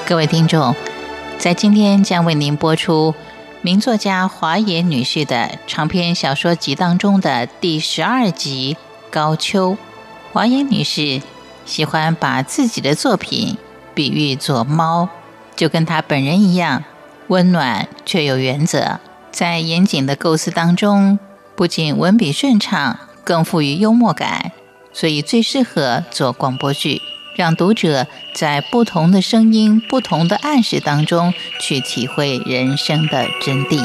各位听众，在今天将为您播出名作家华野女士的长篇小说集当中的第12集《高秋》。华野女士喜欢把自己的作品比喻作猫，就跟她本人一样，温暖却有原则。在严谨的构思当中，不仅文笔顺畅，更富于幽默感，所以最适合做广播剧，让读者在不同的声音、不同的暗示当中去体会人生的真谛。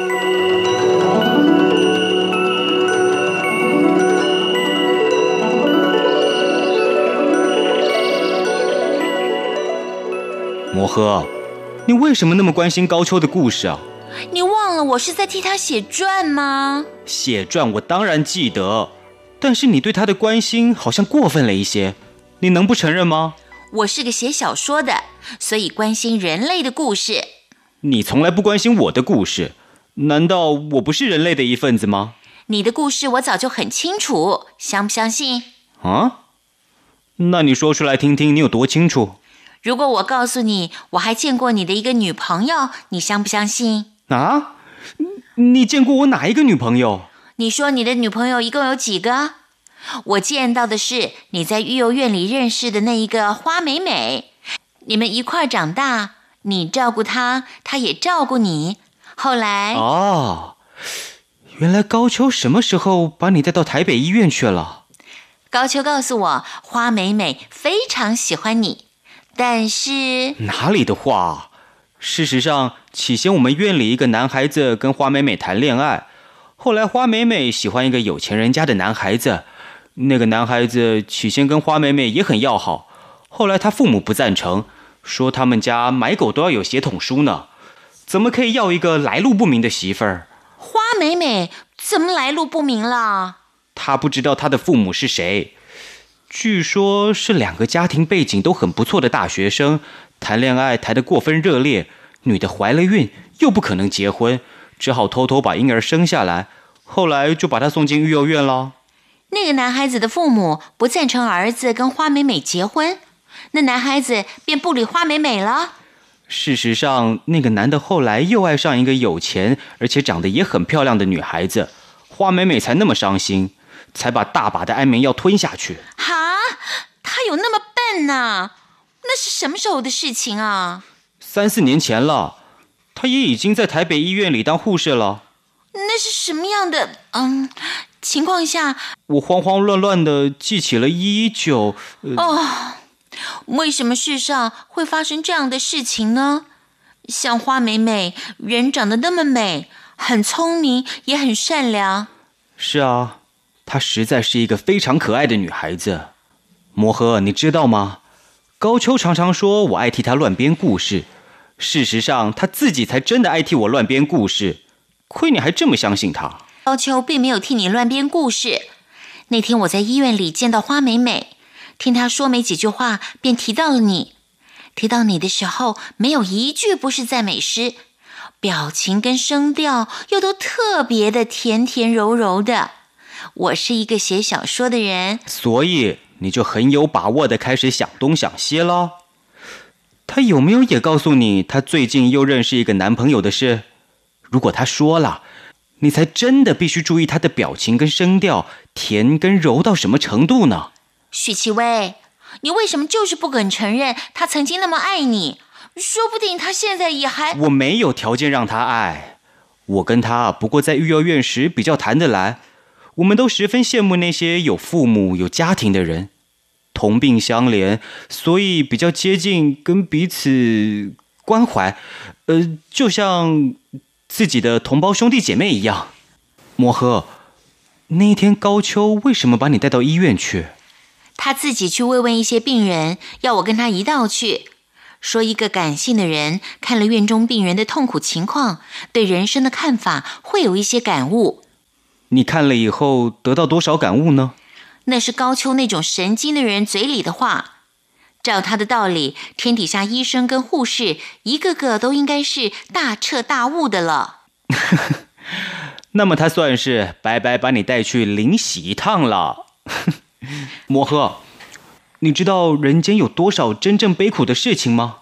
摩诃，你为什么那么关心高秋的故事啊？ 你忘了我是在替他写传吗？ 写传我当然记得，但是你对他的关心好像过分了一些，你能不承认吗？ 我是个写小说的，所以关心人类的故事。 你从来不关心我的故事，难道我不是人类的一份子吗？ 你的故事我早就很清楚，相不相信？ 啊？那你说出来听听，你有多清楚？ 如果我告诉你我还见过你的一个女朋友，你相不相信？ 啊？你见过我哪一个女朋友？ 你说你的女朋友一共有几个？我见到的是你在育幼院里认识的那一个花美美，你们一块长大，你照顾她，她也照顾你。后来原来高秋什么时候把你带到台北医院去了？ 高秋告诉我，花美美非常喜欢你，但是哪里的话？事实上，起先我们院里一个男孩子跟花美美谈恋爱，后来花美美喜欢一个有钱人家的男孩子，那个男孩子起先跟花美美也很要好，后来他父母不赞成，说他们家买狗都要有血统书呢，怎么可以要一个来路不明的媳妇儿？ 花美美怎么来路不明了？ 他不知道他的父母是谁，据说是两个家庭背景都很不错的大学生，谈恋爱谈得过分热烈，女的怀了孕又不可能结婚，只好偷偷把婴儿生下来，后来就把她送进育幼院了。 那个男孩子的父母不赞成儿子跟花美美结婚，那男孩子便不理花美美了。 事实上，那个男的后来又爱上一个有钱而且长得也很漂亮的女孩子，花美美才那么伤心，才把大把的安眠药吞下去。 哈，他有那么笨啊？那是什么时候的事情啊 ？3、4年前了，他也已经在台北医院里当护士了。 那是什么样的情况下？ 我慌慌乱乱的记起了119。 为什么世上会发生这样的事情呢？像花美美，人长得那么美，很聪明，也很善良。 是啊，她实在是一个非常可爱的女孩子。摩诃，你知道吗？高秋常常说我爱替她乱编故事，事实上她自己才真的爱替我乱编故事，亏你还这么相信她。 高秋并没有替你乱编故事。那天我在医院里见到花美美，听她说没几句话便提到了你。提到你的时候，没有一句不是赞美诗，表情跟声调又都特别的甜甜柔柔的。我是一个写小说的人， 所以你就很有把握的开始想东想西了。他有没有也告诉你他最近又认识一个男朋友的事？如果他说了，你才真的必须注意他的表情跟声调，甜跟柔到什么程度呢？ 许琪薇，你为什么就是不肯承认他曾经那么爱你？说不定他现在也还…… 我没有条件让他爱，我跟他不过在育幼院时比较谈得来，我们都十分羡慕那些有父母有家庭的人，同病相怜，所以比较接近，跟彼此关怀，就像自己的同胞兄弟姐妹一样。摩诃，那一天高秋为什么把你带到医院去？ 他自己去慰问一些病人，要我跟他一道去，说一个感性的人看了院中病人的痛苦情况，对人生的看法会有一些感悟。 你看了以后得到多少感悟呢？ 那是高秋那种神经的人嘴里的话。照他的道理，天底下医生跟护士一个个都应该是大彻大悟的了。 那么他算是白白把你带去灵洗一趟了。摩诃，你知道人间有多少真正悲苦的事情吗？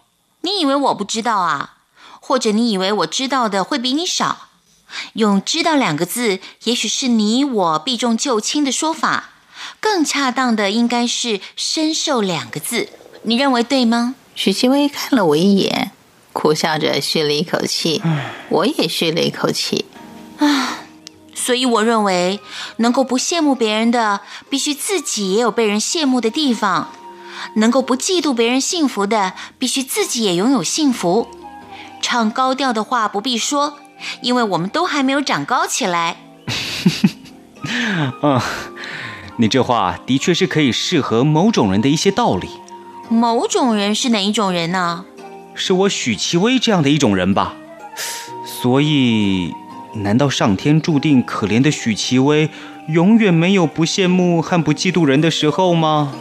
你以为我不知道啊？或者你以为我知道的会比你少？用知道2个字，也许是你我避重就轻的说法，更恰当的应该是深受2个字。你认为对吗？ 许七微看了我一眼，苦笑着吁了一口气，我也吁了一口气。 所以我认为，能够不羡慕别人的，必须自己也有被人羡慕的地方；能够不嫉妒别人幸福的，必须自己也拥有幸福。唱高调的话不必说，因为我们都还没有长高起来。 你这话的确是可以适合某种人的一些道理。 某种人是哪一种人呢？ 是我许七微这样的一种人吧。所以，难道上天注定可怜的许七微永远没有不羡慕和不嫉妒人的时候吗？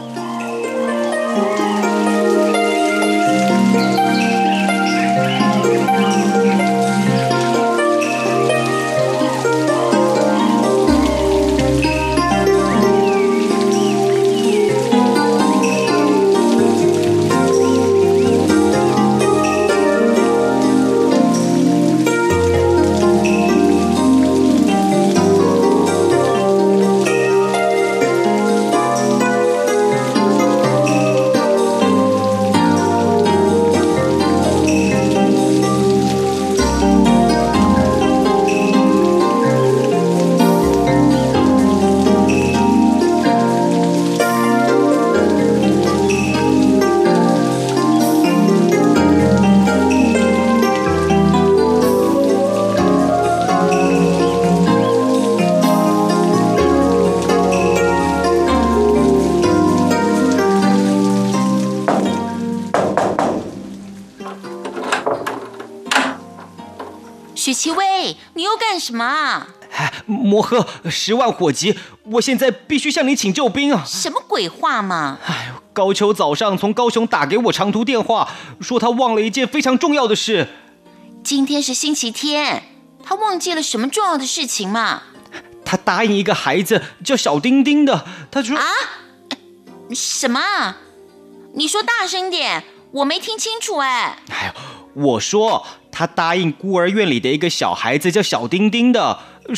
许七微，你又干什么啊？ 摩诃，10万火急，我现在必须向你请救兵啊！ 什么鬼话嘛！ 高秋早上从高雄打给我长途电话，说他忘了一件非常重要的事。 今天是星期天，他忘记了什么重要的事情嘛？ 他答应一个孩子叫小丁丁的，他说啊？什么？你说大声点，我没听清楚哎。 我说他答应孤儿院里的一个小孩子叫小丁丁的，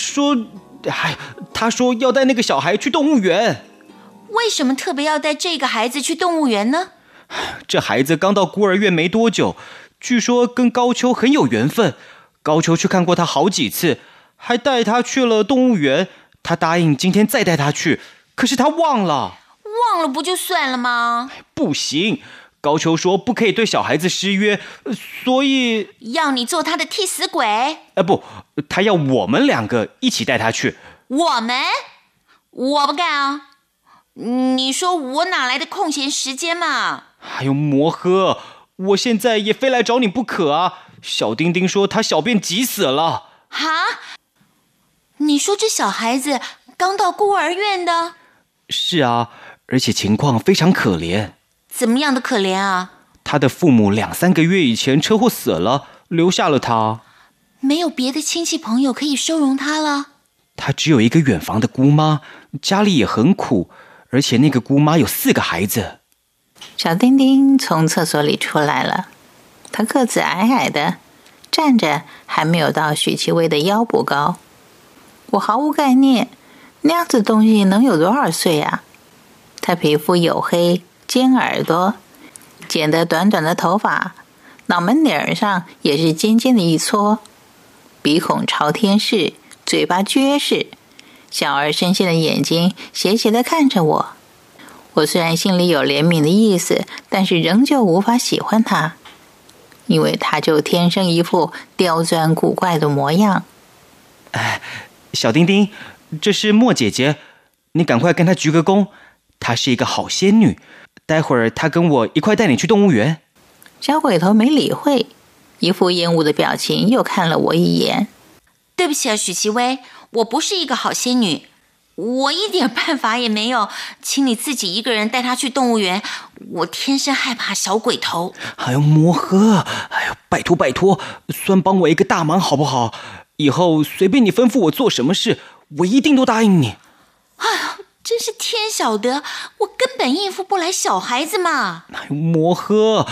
他说要带那个小孩去动物园。 为什么特别要带这个孩子去动物园呢？ 这孩子刚到孤儿院没多久，据说跟高秋很有缘分，高秋去看过他好几次，还带他去了动物园。他答应今天再带他去，可是他忘了不就算了吗？ 不行，高秋说不可以对小孩子失约，所以要你做他的替死鬼？ 不，他要我们2个一起带他去。 我们？我不干啊！你说我哪来的空闲时间嘛？ 摩诃，我现在也非来找你不可啊！小丁丁说他小便急死了。 哈？你说这小孩子刚到孤儿院的？ 是啊，而且情况非常可怜。 怎么样的可怜啊？ 他的父母2-3个月以前车祸死了，留下了他。 没有别的亲戚朋友可以收容他了？ 他只有一个远房的姑妈，家里也很苦，而且那个姑妈有4个孩子。 小丁丁从厕所里出来了，他个子矮矮的，站着还没有到许七微的腰部高。我毫无概念，那样子东西能有多少岁啊？他皮肤黝黑，尖耳朵，剪得短短的头发，脑门顶上也是尖尖的一撮，鼻孔朝天式，嘴巴撅式，小而深陷的眼睛斜斜地看着我。我虽然心里有怜悯的意思，但是仍旧无法喜欢他，因为他就天生一副刁钻古怪的模样。 小丁丁，这是莫姐姐，你赶快跟她鞠个躬，她是一个好仙女，待会儿她跟我一块带你去动物园。 小鬼头没理会，一副厌恶的表情，又看了我一眼。 对不起啊，许七微，我不是一个好仙女，我一点办法也没有，请你自己一个人带她去动物园，我天生害怕小鬼头。 摩诃，拜托，算帮我一个大忙好不好？以后随便你吩咐我做什么事，我一定都答应你。 真是天晓得，我根本应付不来小孩子嘛。 摩诃，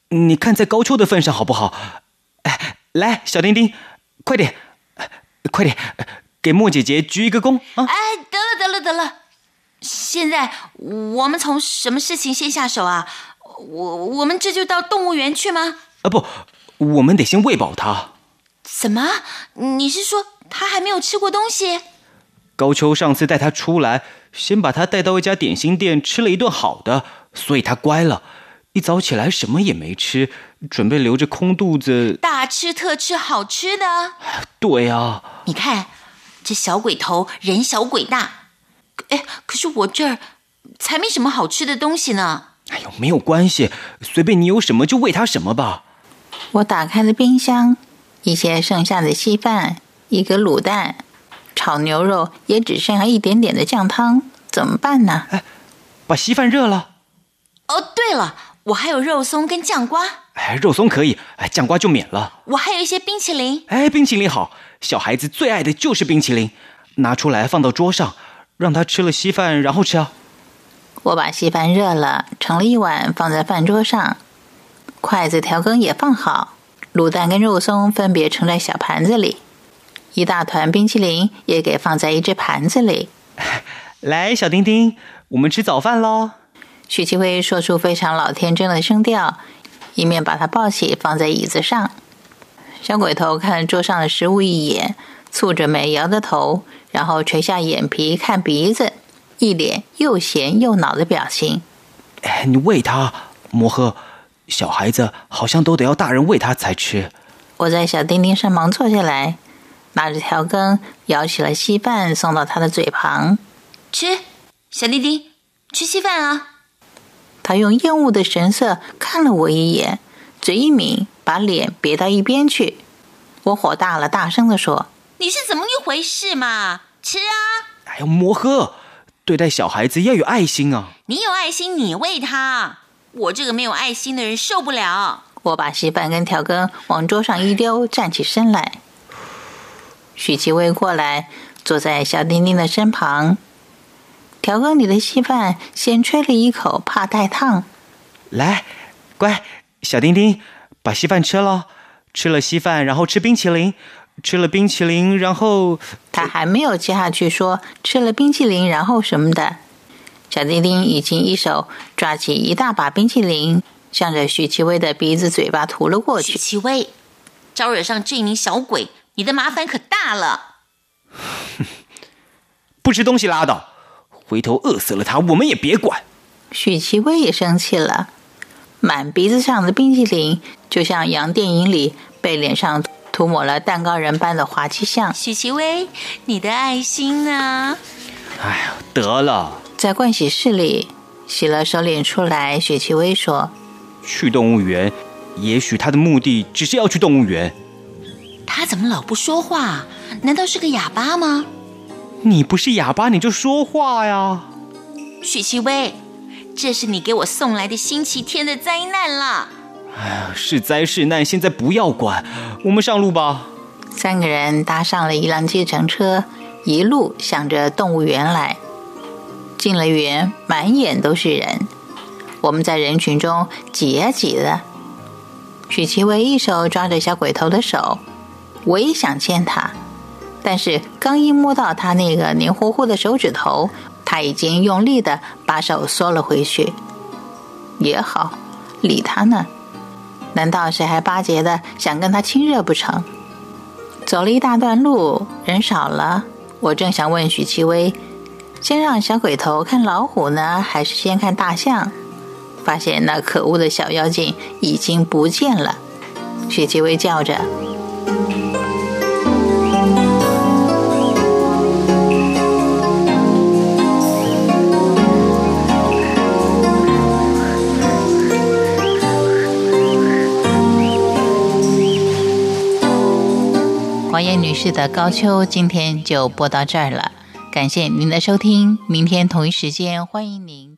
你看在高秋的份上好不好？来，小丁丁，快点，给莫姐姐鞠一个躬啊！ 得了，现在我们从什么事情先下手啊？我们这就到动物园去吗？ 不，我们得先喂饱它。 什么？你是说它还没有吃过东西？ 高秋上次带它出来，先把它带到一家点心店吃了一顿好的，所以它乖了。一早起来什么也没吃，准备留着空肚子大吃特吃好吃的。 对啊， 你看这小鬼头人小鬼大，可是我这儿才没什么好吃的东西呢。 没有关系，随便你有什么就喂它什么吧。 我打开了冰箱，一些剩下的稀饭，一个卤蛋，炒牛肉也只剩下一点点的酱汤，怎么办呢？ 把稀饭热了。 哦，对了，我还有肉松跟酱瓜。 肉松可以，酱瓜就免了。 我还有一些冰淇淋。 冰淇淋好，小孩子最爱的就是冰淇淋。拿出来放到桌上，让他吃了稀饭然后吃啊。 我把稀饭热了，盛了一碗放在饭桌上，筷子调羹也放好，卤蛋跟肉松分别盛在小盘子里，一大团冰淇淋也给放在一只盘子里。 来，小丁丁，我们吃早饭咯。 许七薇说出非常老天真的声调，一面把他抱起放在椅子上。小鬼头看了桌上的食物一眼，蹙着眉摇着头，然后垂下眼皮看鼻子，一脸又咸又恼的表情。 你喂他，摩诃，小孩子好像都得要大人喂他才吃。 我在小丁丁身旁坐下来，拿着调羹舀起了稀饭送到他的嘴旁。 吃，小丁丁，吃稀饭啊。 他用厌恶的神色看了我一眼，嘴一抿，把脸别到一边去。我火大了，大声地说： 你是怎么一回事嘛？吃啊！ 摩诃，对待小孩子要有爱心啊。 你有爱心，你喂他。我这个没有爱心的人受不了。 我把稀饭跟调羹往桌上一丢，站起身来。许七薇过来，坐在小丁丁的身旁。调羹里的稀饭先吹了一口，怕太烫。 来，乖，小丁丁，把稀饭吃了。吃了稀饭，然后吃冰淇淋。吃了冰淇淋，然后…… 他还没有接下去说吃了冰淇淋，然后什么的。小丁丁已经一手抓起一大把冰淇淋，向着许七薇的鼻子嘴巴涂了过去。 许七薇，招惹上这名小鬼，你的麻烦可大了。 不吃东西拉倒，回头饿死了他，我们也别管。 许七薇也生气了，满鼻子上的冰淇淋就像洋电影里被脸上涂抹了蛋糕人般的滑稽相。 许七薇，你的爱心呢？ 得了。 在盥洗室里洗了手脸出来，许七薇说： 去动物园，也许他的目的只是要去动物园。 他怎么老不说话？难道是个哑巴吗？ 你不是哑巴你就说话呀。 许七薇，这是你给我送来的星期天的灾难了。 是灾是难现在不要管，我们上路吧。 3个人搭上了一辆计程车，一路向着动物园来。进了园，满眼都是人，我们在人群中挤呀挤的。许七薇一手抓着小鬼头的手，我也想牵他，但是刚一摸到他那个黏糊糊的手指头，他已经用力地把手缩了回去。也好，理他呢，难道谁还巴结的想跟他亲热不成？走了一大段路，人少了，我正想问许七薇，先让小鬼头看老虎呢，还是先看大象？发现那可恶的小妖精已经不见了。许七薇叫着： 华严女士的高秋今天就播到这儿了，感谢您的收听，明天同一时间欢迎您。